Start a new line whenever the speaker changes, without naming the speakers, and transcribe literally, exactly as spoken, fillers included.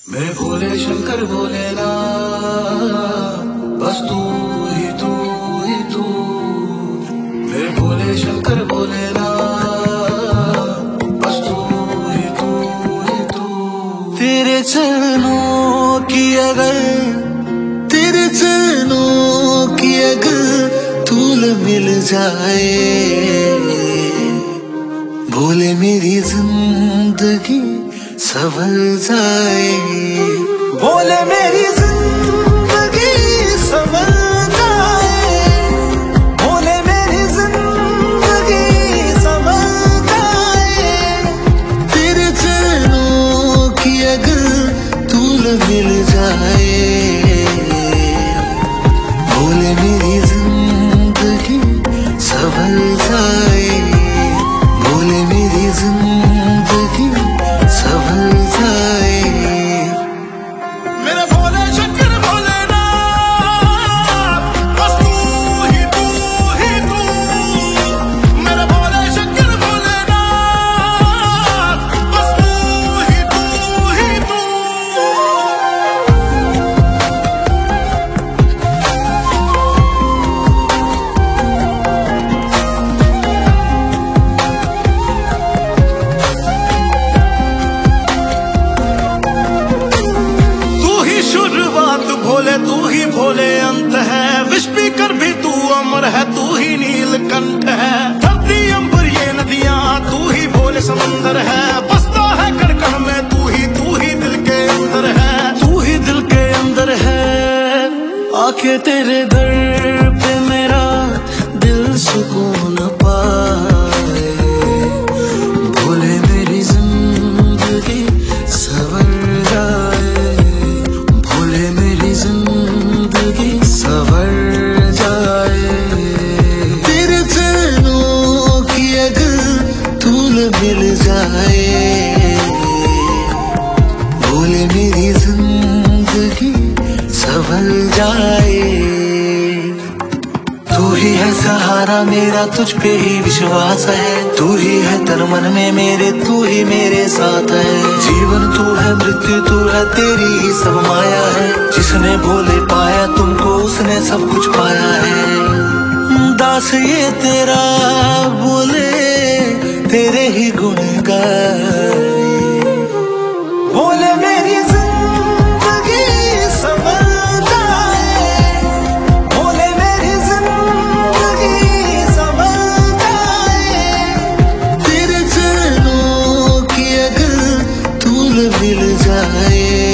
मेरे भोले शंकर भोलेना, बस तू ही तू ही तू। मेरे भोले शंकर भोलेना, बस तू ही तू ही तू। तेरे चरणों की अगर तेरे चरणों की अगर धूल मिल जाए, भोले मेरी जिंदगी संवर जाए। भोले मेरी जिंदगी संवर जाए, भोले मेरी जिंदगी संवर जाए। तेरे चरणों की अगर धूल मिल जाए, भोले मेरी जिंदगी संवर जाए, भोले मेरी जिंदगी संवर जाए।
मेरे भोले शंकर भोलेना, बस तू ही तू ही तू। मेरे भोले शंकर भोलेना, बस तू ही तू ही तू। शुरुआत भोले तू ही भोले अंत है, विष पीकर भी तू अमर है, तू ही नीलकंठ है। धरती अंबर ये नदियां तू ही भोले समंदर है, बसता है कण कण में तू ही तू ही दिल के अंदर है,
तू ही दिल के अंदर है। आके तेरे दर पे मेरा दिल सुकून पाए, भोले मेरी जिंदगी संवर जाए, भोले मेरी जिंदगी संवर जाए। तेरे चरणों की अगर धूल मिल जाए, भोले मेरी जिंदगी संवर जाए। तू ही है सहारा मेरा, तुझ पे ही विश्वास है, तू ही है तन मन में मेरे, तू ही मेरे साथ है। जीवन तू है, मृत्यु तू है, तेरी ही सब माया है। जिसने भोले पाया तुमको, उसने सब कुछ पाया है। दास ये तेरा बोले, तेरे ही गुण गाए। भोले मेरी जिंदगी संवर जाए, भोले मेरी जिंदगी संवर जाए। तेरे चरणों की अगर धूल मिल जाए,